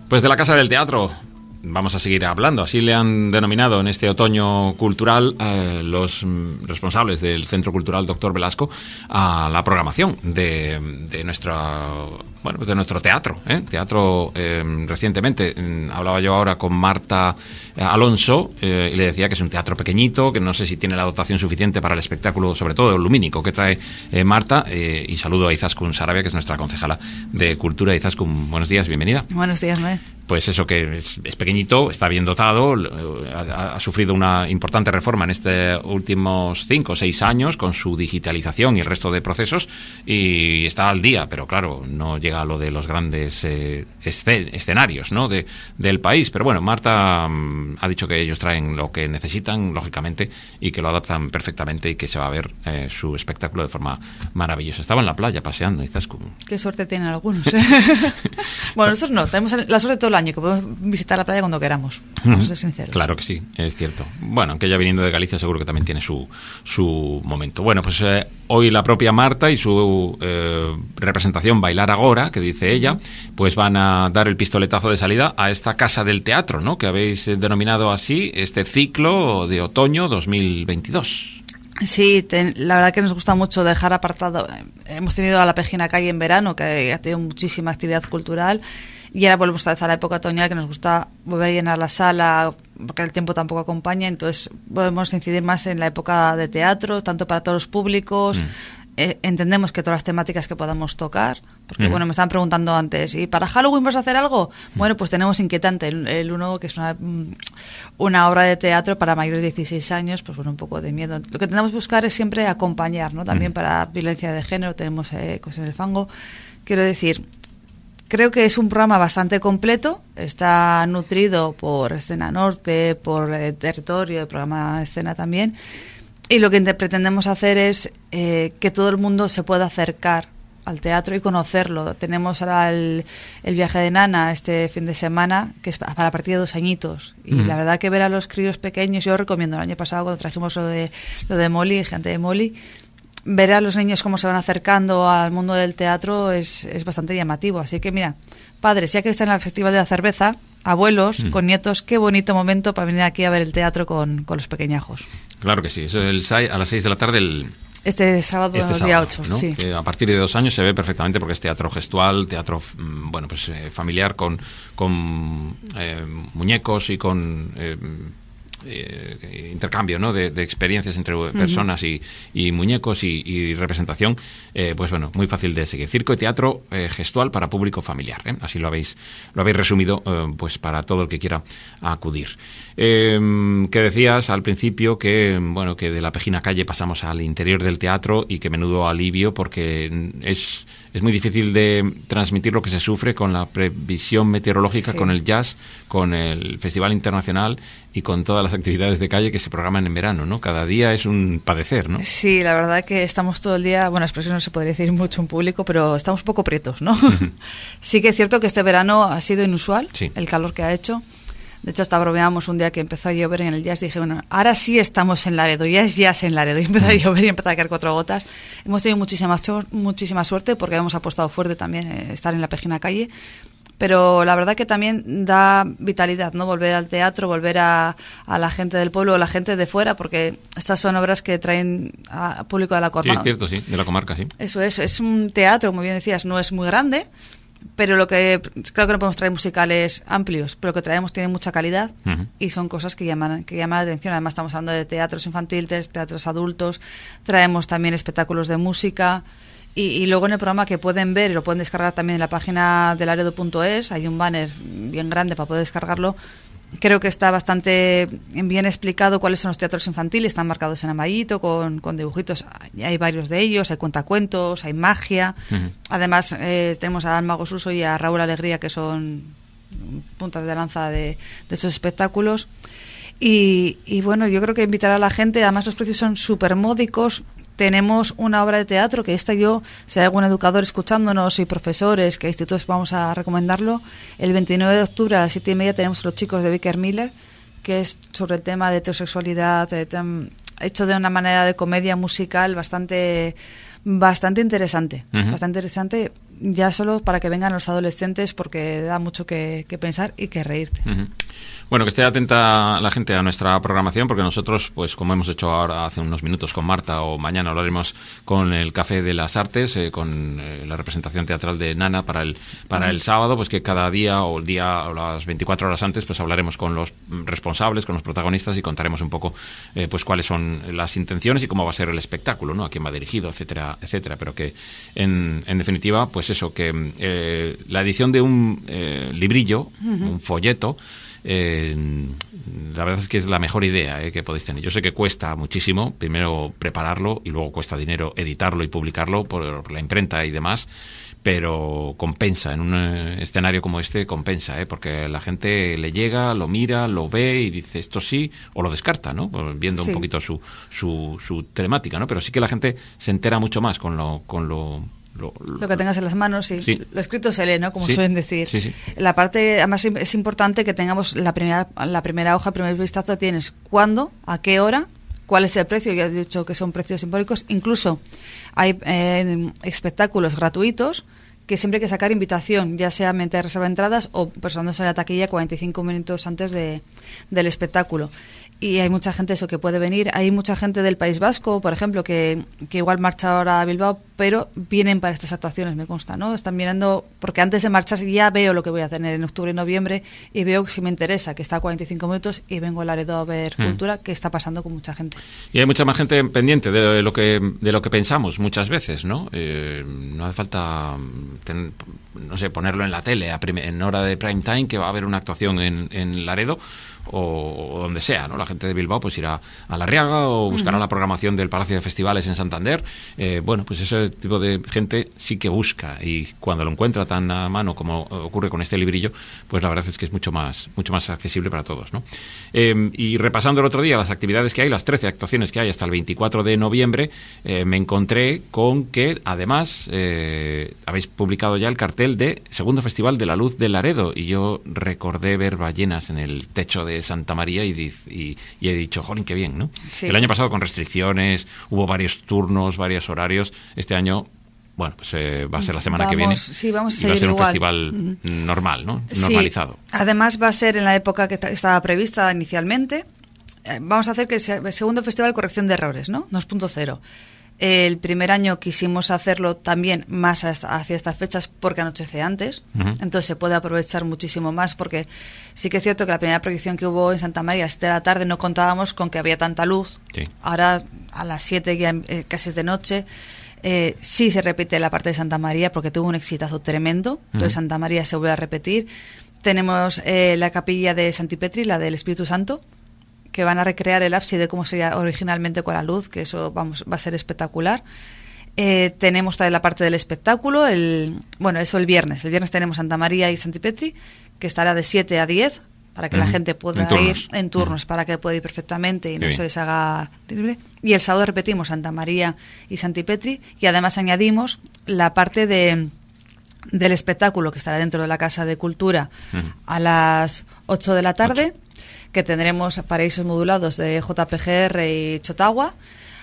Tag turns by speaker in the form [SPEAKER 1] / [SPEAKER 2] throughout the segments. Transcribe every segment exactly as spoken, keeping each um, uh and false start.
[SPEAKER 1] Pues de la Casa del Teatro vamos a seguir hablando. Así le han denominado en este otoño cultural eh, los responsables del Centro Cultural Doctor Velasco a la programación de, de nuestra bueno de nuestro teatro. ¿eh? Teatro eh, recientemente eh, hablaba yo ahora con Marta Alonso eh, y le decía que es un teatro pequeñito, que no sé si tiene la dotación suficiente para el espectáculo, sobre todo lumínico, que trae eh, Marta. Eh, y saludo a Izaskun Sarabia, que es nuestra concejala de Cultura. Izaskun, buenos días, bienvenida.
[SPEAKER 2] Buenos días, Noé.
[SPEAKER 1] Pues eso, que es, es pequeñito, está bien dotado, ha, ha sufrido una importante reforma en estos últimos cinco o seis años con su digitalización y el resto de procesos, y está al día, pero claro, no llega a lo de los grandes eh, escenarios, ¿no? de, del país. Pero bueno, Marta um, ha dicho que ellos traen lo que necesitan, lógicamente, y que lo adaptan perfectamente y que se va a ver eh, su espectáculo de forma maravillosa. Estaba en la playa paseando, Izaskun.
[SPEAKER 2] Qué suerte tienen algunos. ¿eh? Bueno, nosotros no, tenemos la suerte de todo el año, que podemos visitar la playa cuando queramos. Vamos a ser sinceros.
[SPEAKER 1] Claro que sí, es cierto. Bueno, aunque ella viniendo de Galicia seguro que también tiene su, su momento. Bueno, pues eh, hoy la propia Marta y su eh, representación Bailar Agora, que dice ella, pues van a dar el pistoletazo de salida a esta Casa del Teatro, ¿no? Que habéis denominado así este ciclo de otoño dos mil veintidós.
[SPEAKER 2] Sí, ten, la verdad que nos gusta mucho dejar apartado. Hemos tenido a la Pejina Calle en verano, que ha tenido muchísima actividad cultural. Y ahora volvemos otra vez a la época otoñal, que nos gusta volver a llenar la sala, porque el tiempo tampoco acompaña. Entonces podemos incidir más en la época de teatro, tanto para todos los públicos. Mm. Eh, entendemos que todas las temáticas que podamos tocar, porque mm. bueno, me estaban preguntando antes, ¿y para Halloween vas a hacer algo? Mm. Bueno, pues tenemos Inquietante, el, el uno, que es una, una obra de teatro para mayores de dieciséis años, pues bueno, un poco de miedo. Lo que tenemos que buscar es siempre acompañar, ¿no? También mm. para violencia de género tenemos eh, Ecos en el Fango. Quiero decir, creo que es un programa bastante completo, está nutrido por Escena Norte, por eh, Territorio, el programa Escena también, y lo que pretendemos hacer es eh, que todo el mundo se pueda acercar al teatro y conocerlo. Tenemos ahora el, el viaje de Nana este fin de semana, que es para a partir de dos añitos, y mm. la verdad que ver a los críos pequeños, yo recomiendo, el año pasado cuando trajimos lo de, lo de Molly, gente de Molly, ver a los niños cómo se van acercando al mundo del teatro es, es bastante llamativo. Así que mira, padres, ya que están en el Festival de la Cerveza, abuelos mm. con nietos, qué bonito momento para venir aquí a ver el teatro con, con los pequeñajos. Claro que sí, eso es el, a las seis de la tarde el... Este sábado, este sábado día ocho, ¿no? Sí.
[SPEAKER 1] Eh, a partir de dos años se ve perfectamente porque es teatro gestual, teatro bueno pues eh, familiar con, con eh, muñecos y con... Eh, Eh, intercambio, ¿no? de, de experiencias entre personas uh-huh. y, y muñecos y, y representación, eh, pues bueno, muy fácil de seguir. Circo y teatro eh, gestual para público familiar, ¿eh? Así lo habéis lo habéis resumido, eh, pues para todo el que quiera acudir. Eh, que decías al principio que bueno que de la Pejina Calle pasamos al interior del teatro y que menudo alivio, porque es es muy difícil de transmitir lo que se sufre con la previsión meteorológica, sí. con el jazz, con el Festival Internacional y con todas las actividades de calle que se programan en verano, ¿no? Cada día es un padecer, ¿no?
[SPEAKER 2] Sí, la verdad que estamos todo el día, bueno, expresión no se podría decir mucho en público, pero estamos un poco prietos, ¿no? Uh-huh. Sí que es cierto que este verano ha sido inusual, sí. el calor que ha hecho. De hecho, hasta bromeábamos un día que empezó a llover en el jazz. Dije, bueno, ahora sí estamos en Laredo, ya es jazz en Laredo. Y empezó a llover y empezó a caer cuatro gotas. Hemos tenido muchísima, muchísima suerte porque hemos apostado fuerte también eh, estar en la Pejina Calle. Pero la verdad que también da vitalidad, ¿no? Volver al teatro, volver a, a la gente del pueblo, a la gente de fuera, porque estas son obras que traen al público de la comarca.
[SPEAKER 1] Sí, es cierto, sí, de la comarca, sí.
[SPEAKER 2] Eso es, es un teatro, como bien decías, no es muy grande, pero lo que creo que no podemos traer musicales amplios, pero lo que traemos tiene mucha calidad uh-huh. y son cosas que llaman que llaman la atención. Además estamos hablando de teatros infantiles, teatros adultos, traemos también espectáculos de música y, y luego en el programa que pueden ver y lo pueden descargar también en la página de laredo punto es, hay un banner bien grande para poder descargarlo. Creo que está bastante bien explicado cuáles son los teatros infantiles, están marcados en amarillito, con, con dibujitos, hay varios de ellos, hay cuentacuentos, hay magia. Uh-huh. Además, eh, tenemos a Alma Gosuso y a Raúl Alegría, que son puntas de lanza de, de estos espectáculos. Y, y bueno, yo creo que invitar a la gente, además los precios son súper módicos. Tenemos una obra de teatro que esta yo, si hay algún educador escuchándonos y profesores, que institutos vamos a recomendarlo, el veintinueve de octubre a las siete y media tenemos Los chicos de Vicker Miller, que es sobre el tema de heterosexualidad, de tem- hecho de una manera de comedia musical bastante bastante interesante, uh-huh. bastante interesante. ya solo para que vengan los adolescentes, porque da mucho que, que pensar y que reírte.
[SPEAKER 1] Uh-huh. Bueno, que esté atenta la gente a nuestra programación, porque nosotros, pues como hemos hecho ahora hace unos minutos con Marta, o mañana lo haremos con el Café de las Artes, eh, con eh, la representación teatral de Nana para el para uh-huh. el sábado, pues que cada día o el día o las veinticuatro horas antes, pues hablaremos con los responsables, con los protagonistas, y contaremos un poco eh, pues cuáles son las intenciones y cómo va a ser el espectáculo, ¿no? A quién va dirigido, etcétera, etcétera. Pero que en, en definitiva, pues eso, que eh, la edición de un eh, librillo, uh-huh. un folleto, Eh, la verdad es que es la mejor idea eh, que podéis tener. Yo sé que cuesta muchísimo, primero prepararlo y luego cuesta dinero editarlo y publicarlo por, por la imprenta y demás, pero compensa, en un eh, escenario como este compensa, eh, porque la gente le llega, lo mira, lo ve y dice esto sí, o lo descarta, ¿no? Viendo sí. un poquito su, su, su temática, ¿no? Pero sí que la gente se entera mucho más con lo... Con lo Lo, lo,
[SPEAKER 2] lo que tengas en las manos, sí. sí. Lo escrito se lee, ¿no? Como
[SPEAKER 1] sí.
[SPEAKER 2] suelen decir.
[SPEAKER 1] Sí, sí.
[SPEAKER 2] La parte, además, es importante que tengamos la primera, la primera hoja, el primer vistazo, tienes cuándo, a qué hora, cuál es el precio. Ya he dicho que son precios simbólicos. Incluso hay eh, espectáculos gratuitos que siempre hay que sacar invitación, ya sea mediante reserva de entradas o personándose en la taquilla cuarenta y cinco minutos antes de, del espectáculo. Y hay mucha gente eso que puede venir. Hay mucha gente del País Vasco, por ejemplo, que, que igual marcha ahora a Bilbao, pero vienen para estas actuaciones, me consta, ¿no? Están mirando, porque antes de marchar ya veo lo que voy a tener en octubre y noviembre y veo si me interesa, que está a cuarenta y cinco minutos, y vengo a Laredo a ver mm. cultura, que está pasando con mucha gente.
[SPEAKER 1] Y hay mucha más gente pendiente de lo que de lo que pensamos muchas veces, ¿no? Eh, no hace falta, ten, no sé, ponerlo en la tele a prim- en hora de prime time, que va a haber una actuación en, en Laredo, o, o donde sea, ¿no? La gente de Bilbao pues irá a La Riaga o buscará uh-huh. la programación del Palacio de Festivales en Santander. Eh, bueno, pues ese tipo de gente sí que busca, y cuando lo encuentra tan a mano como ocurre con este librillo, pues la verdad es que es mucho más mucho más accesible para todos, ¿no? Eh, y repasando el otro día las actividades que hay, las trece actuaciones que hay hasta el veinticuatro de noviembre, eh, me encontré con que además eh, habéis publicado ya el cartel de Segundo Festival de la Luz de Laredo, y yo recordé ver ballenas en el techo de Santa María y, y, y he dicho, jolín, qué bien, ¿no? Sí. El año pasado con restricciones, hubo varios turnos, varios horarios. Este año, bueno, pues eh, va a ser la semana
[SPEAKER 2] vamos,
[SPEAKER 1] que viene.
[SPEAKER 2] Sí, vamos a
[SPEAKER 1] y
[SPEAKER 2] seguir
[SPEAKER 1] va a ser
[SPEAKER 2] igual.
[SPEAKER 1] un festival uh-huh. normal, ¿no? Normalizado.
[SPEAKER 2] Sí. Además va a ser en la época que estaba prevista inicialmente. Eh, vamos a hacer que sea el segundo festival corrección de errores, ¿no? dos punto cero. El primer año quisimos hacerlo también más hacia estas fechas porque anochece antes, uh-huh. entonces se puede aprovechar muchísimo más, porque sí que es cierto que la primera proyección que hubo en Santa María a las siete de la tarde no contábamos con que había tanta luz. Sí. Ahora a las siete ya eh, casi es de noche. Eh, sí se repite la parte de Santa María porque tuvo un exitazo tremendo, uh-huh. entonces Santa María se vuelve a repetir. Tenemos eh, la capilla de Santipetri, la del Espíritu Santo, que van a recrear el ábside como sería originalmente con la luz, que eso vamos va a ser espectacular. Eh, tenemos también la parte del espectáculo, el bueno, eso el viernes. El viernes tenemos Santa María y Santipetri, que estará de siete a diez, para que uh-huh. la gente pueda en ir turnos. en turnos, uh-huh. para que pueda ir perfectamente y Qué no bien. se les haga libre. Y el sábado repetimos Santa María y Santipetri, y además añadimos la parte de del espectáculo que estará dentro de la Casa de Cultura uh-huh. a las ocho de la tarde. ocho. Que tendremos paraísos modulados de J P G R y Chotagua.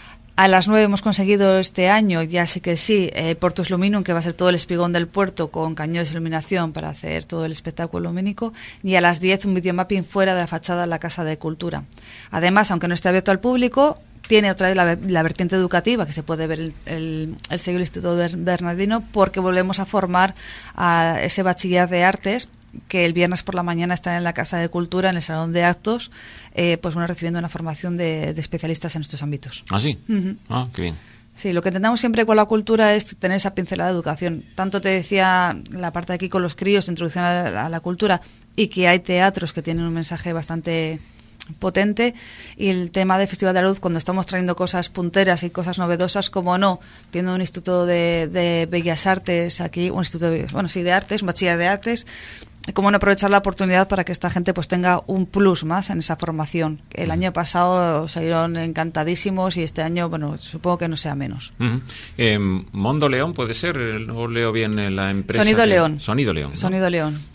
[SPEAKER 2] A las nueve hemos conseguido este año, ya sí que sí, eh, Portus Luminum, que va a ser todo el espigón del puerto con cañones de iluminación para hacer todo el espectáculo lumínico. Y a las diez un videomapping fuera de la fachada de la Casa de Cultura. Además, aunque no esté abierto al público, tiene otra vez la, la vertiente educativa, que se puede ver el, el, el sello del Instituto Bernardino, porque volvemos a formar a ese bachiller de artes que el viernes por la mañana están en la Casa de Cultura, en el Salón de Actos, eh, pues bueno, recibiendo una formación de, de especialistas en estos ámbitos.
[SPEAKER 1] ¿Ah, sí? Uh-huh. Ah, qué bien.
[SPEAKER 2] Sí, lo que intentamos siempre con la cultura es tener esa pincelada de educación. Tanto te decía la parte de aquí con los críos, introducción a la, a la cultura, y que hay teatros que tienen un mensaje bastante potente, y el tema de Festival de la Luz, cuando estamos trayendo cosas punteras y cosas novedosas, como no, tiene un instituto de, de Bellas Artes aquí, un instituto de, bueno, sí, de artes, un bachiller de artes, cómo no aprovechar la oportunidad para que esta gente pues tenga un plus más en esa formación. El uh-huh. año pasado salieron encantadísimos y este año, bueno, supongo que no sea menos.
[SPEAKER 1] Uh-huh. Eh, Mondo León puede ser, no leo bien la empresa.
[SPEAKER 2] Sonido
[SPEAKER 1] que...
[SPEAKER 2] León.
[SPEAKER 1] Sonido León. ¿no?
[SPEAKER 2] Sonido León.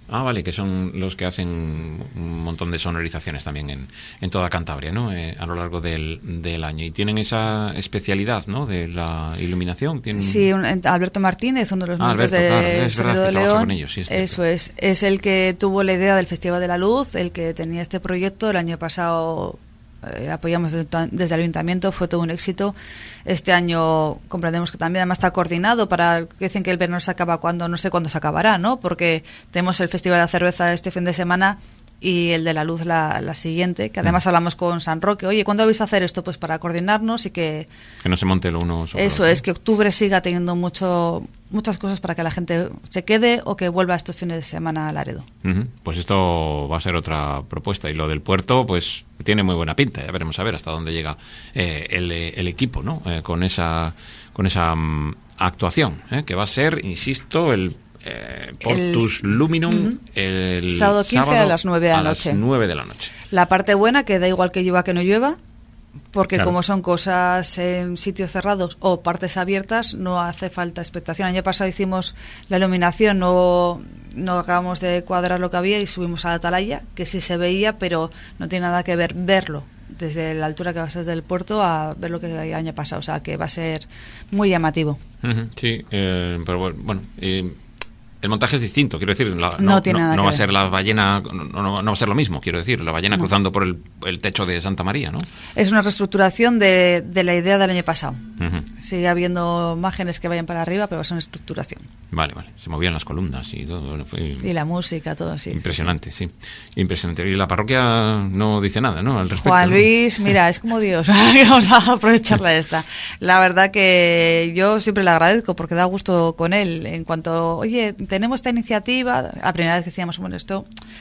[SPEAKER 1] Ah, vale, que son los que hacen un montón de sonorizaciones también en, en toda Cantabria, ¿no? Eh, a lo largo del, del año. Y tienen esa especialidad, ¿no? De la iluminación. ¿Tienen...
[SPEAKER 2] Sí, un, Alberto Martínez, uno de los
[SPEAKER 1] ah,
[SPEAKER 2] miembros
[SPEAKER 1] Alberto,
[SPEAKER 2] de
[SPEAKER 1] claro, es
[SPEAKER 2] Sonido
[SPEAKER 1] verdad,
[SPEAKER 2] de
[SPEAKER 1] que trabaja
[SPEAKER 2] León.
[SPEAKER 1] con ellos, sí, es
[SPEAKER 2] Eso es. Es el que tuvo la idea del Festival de la Luz, el que tenía este proyecto. El año pasado eh, apoyamos desde el Ayuntamiento, fue todo un éxito. Este año comprendemos que también además está coordinado para que dicen que el verano se acaba cuando, no sé cuándo se acabará, ¿no? Porque tenemos el Festival de la Cerveza este fin de semana y el de la Luz la, la siguiente, que además hablamos con San Roque, oye, ¿cuándo vais a hacer esto? Pues para coordinarnos y que...
[SPEAKER 1] Que no se monte lo uno sobre
[SPEAKER 2] Eso
[SPEAKER 1] otro.
[SPEAKER 2] es, que octubre siga teniendo mucho muchas cosas para que la gente se quede o que vuelva estos fines de semana a Laredo.
[SPEAKER 1] Uh-huh. Pues esto va a ser otra propuesta. Y lo del puerto, pues tiene muy buena pinta. Ya veremos a ver hasta dónde llega eh, el, el equipo, ¿no? Eh, con esa, con esa um, actuación, ¿eh? Que va a ser, insisto, el Eh, Portus el, Luminum uh-huh. el
[SPEAKER 2] sábado quince sábado a las nueve de la
[SPEAKER 1] a
[SPEAKER 2] noche.
[SPEAKER 1] las nueve de la noche.
[SPEAKER 2] La parte buena, que da igual que llueva que no llueva, porque
[SPEAKER 1] claro.
[SPEAKER 2] como son cosas en sitios cerrados o partes abiertas, no hace falta expectación. El año pasado hicimos la iluminación, no, no acabamos de cuadrar lo que había y subimos a la atalaya, que sí se veía, pero no tiene nada que ver verlo desde la altura que vas desde el puerto a ver lo que el año pasado. O sea, que va a ser muy llamativo.
[SPEAKER 1] Uh-huh. Sí, eh, pero bueno... Eh, el montaje es distinto, quiero decir, la,
[SPEAKER 2] no,
[SPEAKER 1] no,
[SPEAKER 2] tiene
[SPEAKER 1] no,
[SPEAKER 2] nada
[SPEAKER 1] no
[SPEAKER 2] que
[SPEAKER 1] va
[SPEAKER 2] ver.
[SPEAKER 1] a ser la ballena, no, no, no va a ser lo mismo, quiero decir, la ballena no. cruzando por el, el techo de Santa María, ¿no?
[SPEAKER 2] Es una reestructuración de, de la idea del año pasado.
[SPEAKER 1] Uh-huh.
[SPEAKER 2] Sigue habiendo imágenes que vayan para arriba, pero es una estructuración.
[SPEAKER 1] Vale, vale, se movían las columnas y todo. Bueno, fue
[SPEAKER 2] y la música, todo, sí.
[SPEAKER 1] Impresionante, sí,
[SPEAKER 2] sí.
[SPEAKER 1] sí. Impresionante. Y la parroquia no dice nada, ¿no? Al respecto.
[SPEAKER 2] Juan
[SPEAKER 1] ¿no?
[SPEAKER 2] Luis, mira, es como Dios. Vamos a aprovecharla esta. La verdad que yo siempre le agradezco porque da gusto con él. En cuanto, oye, tenemos esta iniciativa, la primera vez que decíamos, bueno, esto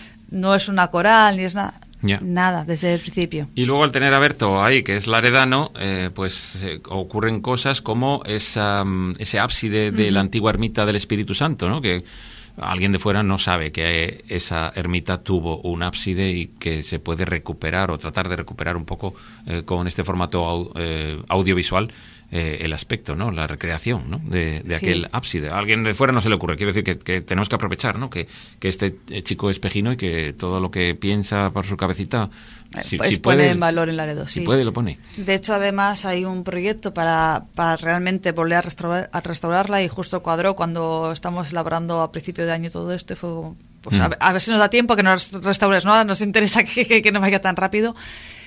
[SPEAKER 2] no es una coral ni es nada.
[SPEAKER 1] Ya.
[SPEAKER 2] Nada, desde el principio.
[SPEAKER 1] Y luego al tener a Berto ahí, que es laredano, eh, pues eh, ocurren cosas como esa, ese ábside de uh-huh. la antigua ermita del Espíritu Santo, ¿no? Que alguien de fuera no sabe que esa ermita tuvo un ábside y que se puede recuperar o tratar de recuperar un poco eh, con este formato au, eh, audiovisual eh, el aspecto, ¿no? La recreación, ¿no? de, de
[SPEAKER 2] sí.
[SPEAKER 1] aquel ábside. A alguien de fuera no se le ocurre. Quiero decir que, que tenemos que aprovechar, ¿no? Que, que este chico es pejino y que todo lo que piensa por su cabecita si,
[SPEAKER 2] pues
[SPEAKER 1] si
[SPEAKER 2] pone
[SPEAKER 1] puede,
[SPEAKER 2] en valor en Laredo, sí.
[SPEAKER 1] Si puede, lo pone.
[SPEAKER 2] De hecho, además, hay un proyecto para, para realmente volver a, restaurar, a restaurarla y justo cuadró cuando estamos elaborando a principio de año todo esto y fue pues mm. a, ver, a ver si nos da tiempo que nos restaures, ¿no? Nos interesa que, que, que no vaya tan rápido.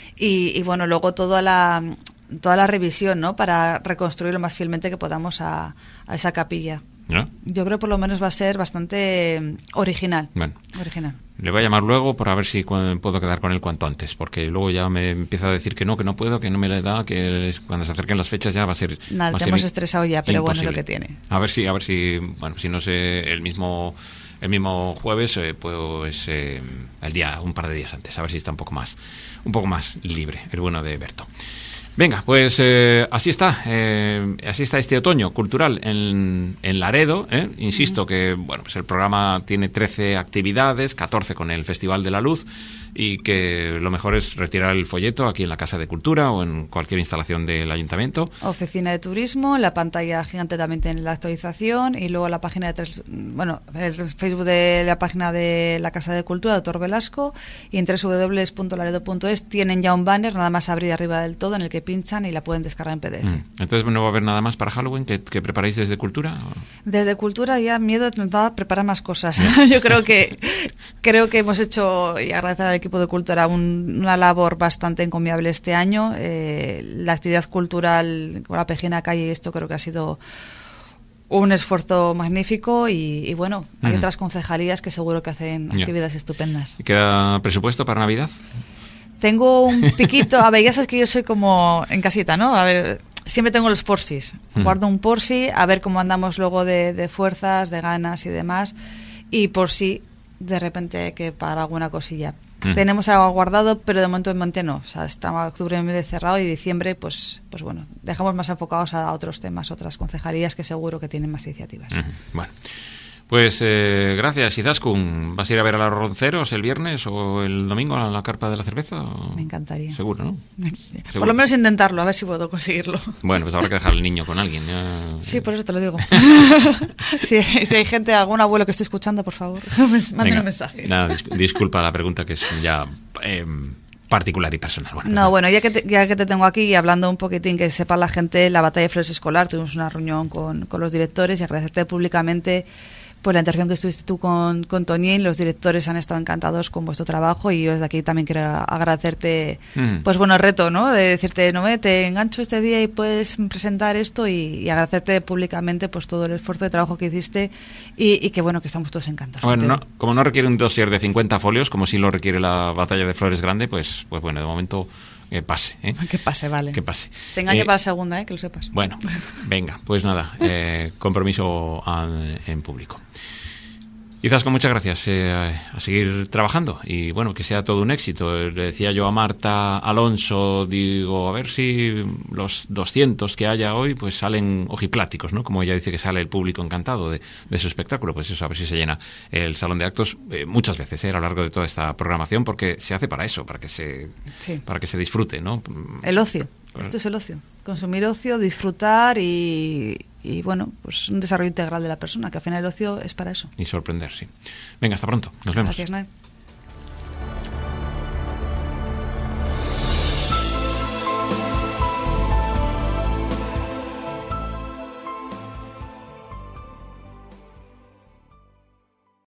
[SPEAKER 2] Y, y bueno, luego toda la toda la revisión, ¿no? Para reconstruir lo más fielmente que podamos a, a esa capilla.
[SPEAKER 1] ¿No?
[SPEAKER 2] Yo creo por lo menos va a ser bastante original.
[SPEAKER 1] Bueno.
[SPEAKER 2] Original.
[SPEAKER 1] Le voy a llamar luego por a ver si puedo quedar con él cuanto antes, porque luego ya me empieza a decir que no, que no puedo, que no me le da, que cuando se acerquen las fechas ya va a ser
[SPEAKER 2] Nada,
[SPEAKER 1] va
[SPEAKER 2] te
[SPEAKER 1] a
[SPEAKER 2] hemos
[SPEAKER 1] ser
[SPEAKER 2] estresado ya, pero
[SPEAKER 1] imposible.
[SPEAKER 2] Bueno, es lo que tiene.
[SPEAKER 1] A ver si, a ver si, bueno, si no sé, el mismo el mismo jueves, eh, pues eh, el día, un par de días antes, a ver si está un poco más, un poco más libre, el bueno de Berto. Venga, pues eh, así está, eh, así está este otoño cultural en, en Laredo, ¿eh? Insisto que bueno, pues el programa tiene trece actividades, catorce con el Festival de la Luz, y que lo mejor es retirar el folleto aquí en la Casa de Cultura o en cualquier instalación del Ayuntamiento.
[SPEAKER 2] Oficina de Turismo, la pantalla gigante también tiene la actualización y luego la página de tres, bueno, el Facebook de la página de la Casa de Cultura, Doctor Velasco, y en doble u doble u doble u punto laredo punto es tienen ya un banner, nada más abrir arriba del todo, en el que pinchan y la pueden descargar en P D F.
[SPEAKER 1] Mm. Entonces, ¿no va a haber nada más para Halloween que, que preparáis desde Cultura? ¿O?
[SPEAKER 2] Desde Cultura ya miedo de intentar preparar más cosas. Yo creo que creo que hemos hecho, y agradecer al equipo de Cultura, un, una labor bastante encomiable este año. Eh, la actividad cultural con la Pejina Calle y esto creo que ha sido un esfuerzo magnífico y, y bueno, hay uh-huh. otras concejalías que seguro que hacen yeah. actividades estupendas.
[SPEAKER 1] ¿Queda presupuesto para Navidad?
[SPEAKER 2] Tengo un piquito, a ver, ya sabes que yo soy como en casita, ¿no? A ver, siempre tengo los porsis, uh-huh. guardo un porsi, a ver cómo andamos luego de, de fuerzas, de ganas y demás, y por si de repente hay que pagar alguna cosilla. Uh-huh. Tenemos algo guardado, pero de momento en mente no, o sea, está octubre medio cerrado y diciembre, pues pues bueno, dejamos más enfocados a otros temas, otras concejalías que seguro que tienen más iniciativas.
[SPEAKER 1] Uh-huh. Bueno. Pues eh, gracias, Izaskun. ¿Vas a ir a ver a los ronceros el viernes o el domingo a la carpa de la cerveza?
[SPEAKER 2] Me encantaría.
[SPEAKER 1] Seguro, ¿no?
[SPEAKER 2] Seguro. Por lo menos intentarlo, a ver si puedo conseguirlo.
[SPEAKER 1] Bueno, pues habrá que dejar al niño con alguien. Ya...
[SPEAKER 2] Sí, por eso te lo digo. si, si hay gente, algún abuelo que esté escuchando, por favor, manden un mensaje.
[SPEAKER 1] Nada, dis- disculpa la pregunta, que es ya eh, particular y personal. Bueno,
[SPEAKER 2] no, bueno, ya que, te, ya que te tengo aquí y hablando un poquitín, que sepa la gente, la Batalla de Flores Escolar, tuvimos una reunión con, con los directores y agradecerte públicamente pues la interacción que estuviste tú con, con Toñín. Los directores han estado encantados con vuestro trabajo y yo desde aquí también quiero agradecerte mm. pues bueno, el reto, ¿no? De decirte, no me te engancho este día y puedes presentar esto, y, y agradecerte públicamente pues todo el esfuerzo de trabajo que hiciste y, y que bueno, que estamos todos encantados.
[SPEAKER 1] Bueno, no, como no requiere un dossier de cincuenta folios, como sí lo requiere la Batalla de Flores Grande, pues, pues bueno, de momento... Que pase, ¿eh?
[SPEAKER 2] Que pase, vale.
[SPEAKER 1] Que pase.
[SPEAKER 2] Te engaño
[SPEAKER 1] eh,
[SPEAKER 2] para la segunda, ¿eh? Que lo sepas.
[SPEAKER 1] Bueno, venga, pues nada, eh, compromiso al, en público. Izaskun, muchas gracias, eh, a seguir trabajando y bueno, que sea todo un éxito. Le decía yo a Marta Alonso, digo, a ver si los doscientos que haya hoy pues salen ojipláticos, ¿no? Como ella dice, que sale el público encantado de, de su espectáculo, pues eso, a ver si se llena el salón de actos eh, muchas veces eh, a lo largo de toda esta programación, porque se hace para eso, para que se, sí. para que se disfrute, ¿no?
[SPEAKER 2] El ocio, esto es el ocio, consumir ocio, disfrutar y... y bueno, pues un desarrollo integral de la persona, que al final el ocio es para eso.
[SPEAKER 1] Y sorprender, sí. Venga, hasta pronto. Nos vemos.
[SPEAKER 2] Gracias, Noé.